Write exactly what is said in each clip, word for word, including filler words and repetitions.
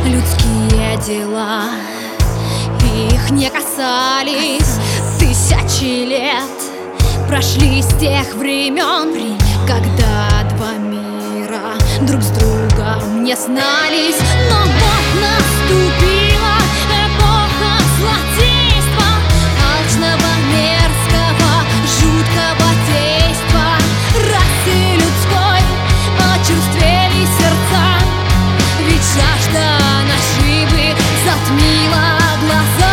людские дела их не касались. Тысячи лет прошли с тех времен, когда два мира друг с другом не знались. Но вот наступила эпоха злодейства, алчного, мерзкого, жуткого действа. Расе людской очерствели сердца, ведь жажда наживы затмила глаза.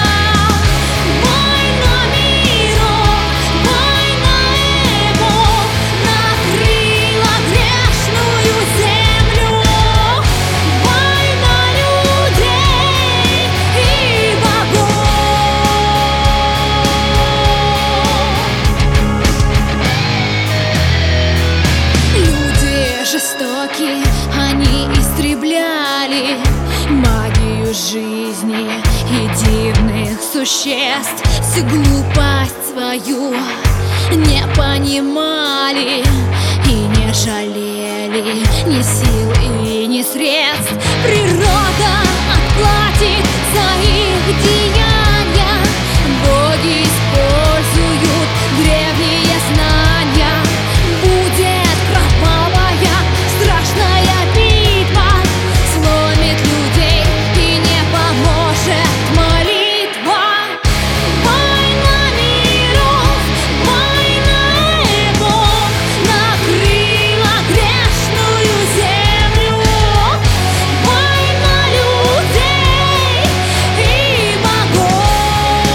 Они истребляли магию жизни и дивных существ. Всю глупость свою не понимали и не жалели ни сил и ни средств. Природа отплатит за их деяния, боги используют древние знания. Будет кровавая страшная битва, сломит людей и не поможет молитва. Война миров, война эпох накрыла грешную землю. Война людей и богов.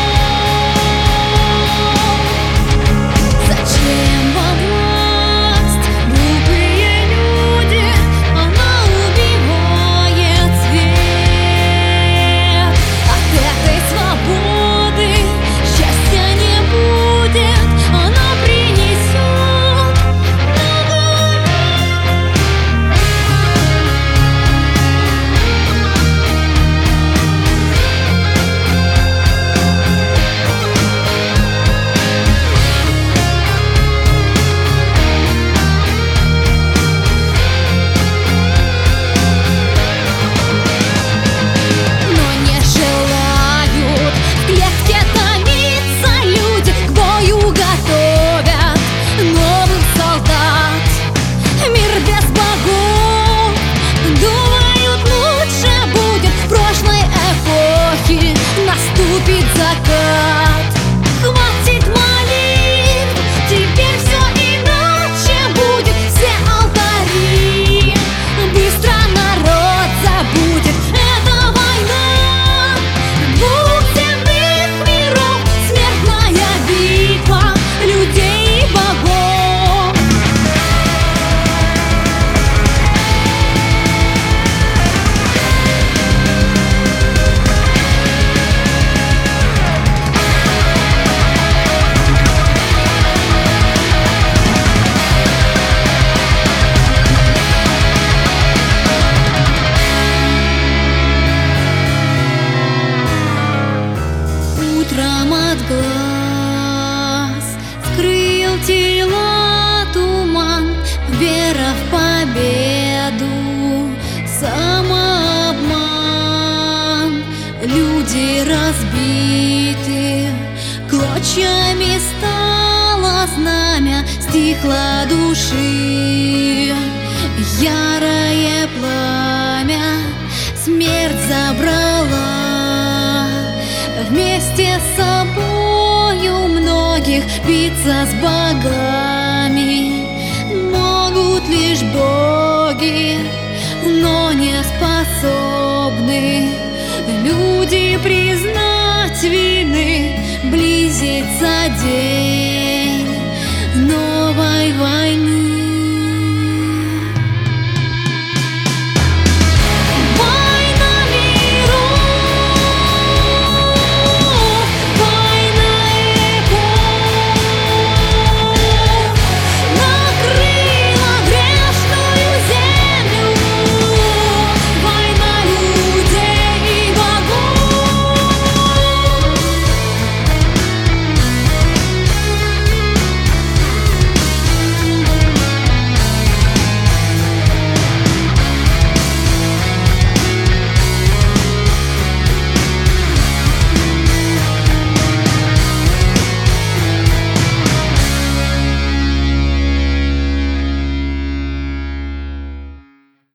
Зачем вам власть, глупые люди? Она убивает свет. От этой свободы счастья не будет. Она принесет много бед. Но не желают в клетке томиться люди, к бою готовят новых солдат. Мир без богов, думают, лучше будет. В прошлой эпохе наступит закат. Хватит молитв, теперь все иначе будет. Все алтари быстро народ забудет. Это война двух земных миров, смертная битва людей и богов. Утром от глаз скрыл тела туман, вера в победу, самообман. Люди разбиты, клочьями стало знамя, стихло души ярое пламя. Смерть забрала вместе с собою многих. Биться с богами могут лишь боги, но не способны люди признать вины, близится